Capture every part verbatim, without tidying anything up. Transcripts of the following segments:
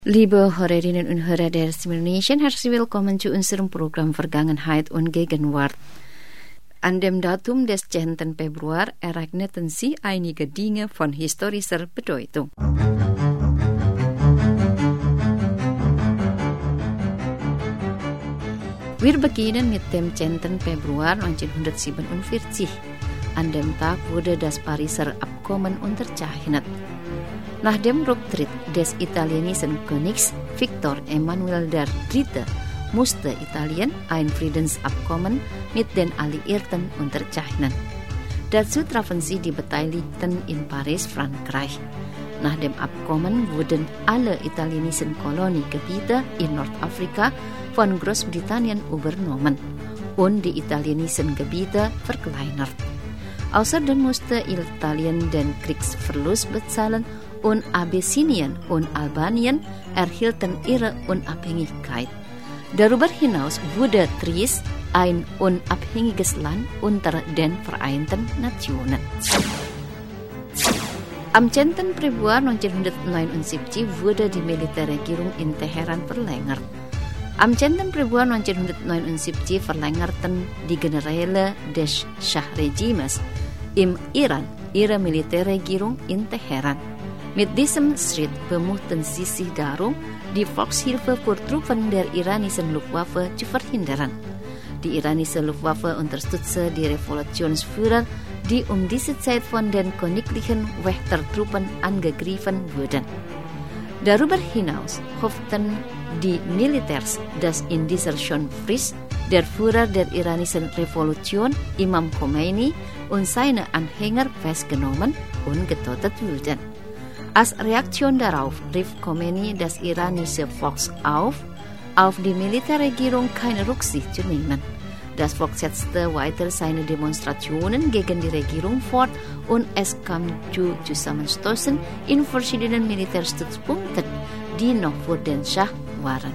Liebe Hörerinnen und Hörer der Stimme Indonesien, herzlich willkommen zu unserem Programm Vergangenheit und Gegenwart. An dem Datum des zehnten Februar ereigneten sich einige Dinge von historischer Bedeutung. Wir beginnen mit dem zehnten Februar neunzehnhundertsiebenundvierzig. An dem Tag wurde das Pariser Abkommen unterzeichnet. Nach dem Rücktritt des italienischen Königs Victor Emanuel der Dritte musste Italien ein Friedensabkommen mit den Alliierten unterzeichnen. Dazu trafen sie die Beteiligten in Paris, Frankreich. Nach dem Abkommen wurden alle italienischen Koloniegebiete in Nordafrika von Großbritannien übernommen und die italienischen Gebiete verkleinert. Außerdem musste Italien den Kriegsverlust bezahlen und Abessinien und Albanien erhielten ihre Unabhängigkeit. Darüber hinaus wurde Triest ein unabhängiges Land unter den Vereinten Nationen. Am zehnten Februar neunzehnhundertneunundsiebzig wurde die Militärregierung in Teheran verlängert. Am zehnten Februar neunzehnhundertneunundsiebzig verlängerten die Generäle des Schah-Regimes im Iran ihre Militärregierung in Teheran. Mit diesem Schritt bemühten sie sich darum, die Volkshilfe für Truppen der iranischen Luftwaffe zu verhindern. Die iranische Luftwaffe unterstützte die Revolutionsführer, die um diese Zeit von den königlichen Wächtertruppen angegriffen wurden. Darüber hinaus hofften die Militärs, dass in dieser schon frisch der Führer der iranischen Revolution, Imam Khomeini, und seine Anhänger festgenommen und getötet würden. Als Reaktion darauf rief Khomeini das iranische Volk auf, auf die Militärregierung keine Rücksicht zu nehmen. Das Volk setzte weiter seine Demonstrationen gegen die Regierung fort und es kam zu Zusammenstößen in verschiedenen Militärstützpunkten, die noch vor den Schah waren.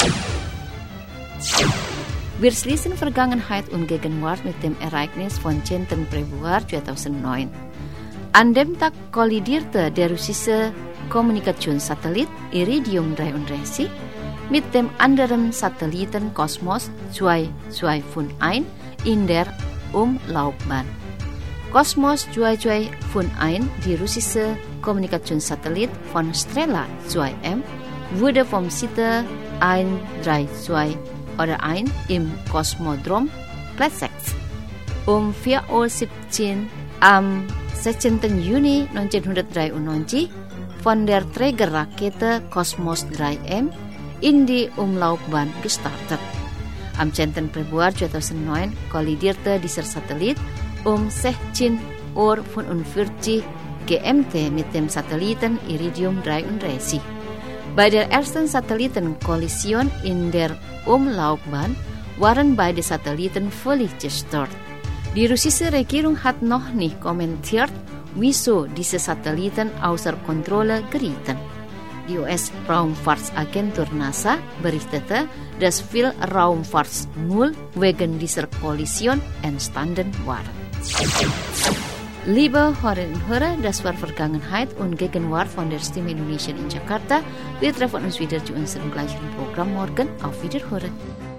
Wir schließen Vergangenheit und Gegenwart mit dem Ereignis vom zehnten Februar zweitausendneun. An dem Tag kollidierte der russische Kommunikationssatellit Iridium dreiunddreißig mit dem anderen Satelliten Kosmos zweihunderteinundfünfzig in der Umlaufbahn. Kosmos zweihunderteinundfünfzig, die russische Kommunikationssatellit von Strela zwei M, wurde vom Site hundertzweiunddreißig oder eins im Kosmodrom Plesetsk um vier Uhr siebzehn am sechzehnten Juni neunzehnhundertdreiundneunzig von der Trägerrakete Kosmos drei M in die Umlaufbahn gestartet. Am zehnten Februar zweitausendneun kollidierte dieser Satellit um sechzehn Uhr fünfundvierzig G M T mit dem Satelliten Iridium dreiunddreißig. Bei der ersten Satellitenkollision in der Umlaufbahn waren beide Satelliten völlig zerstört. Die russische Regierung hat noch nicht kommentiert, wieso diese Satelliten außer Kontrolle gerieten. Die U S-Raumfahrtsagentur NASA berichtete, dass viele Raumfahrtsmüll wegen dieser Kollision entstanden waren. Liebe Hörerinnen und Hörer, das war Vergangenheit und Gegenwart von der Stimme Indonesien in Jakarta. Wir treffen uns wieder zu unserem gleichen Programm morgen. Auf Wiederhören.